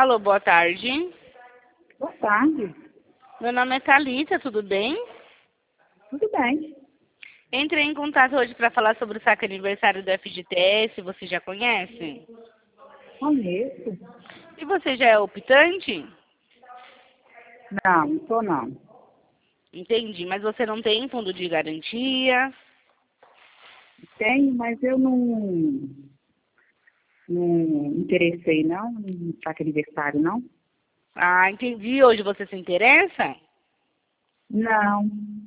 Alô, boa tarde. Boa tarde. Meu nome é Thalita, tudo bem? Tudo bem? Entrei em contato hoje para falar sobre o saque aniversário do FGTS, você já conhece? Conheço. E você já é optante? Não sou não. Entendi, mas você não tem fundo de garantia? Tenho, mas eu não interessei não, no saque aniversário, não? Ah, entendi. Hoje você se interessa? Não.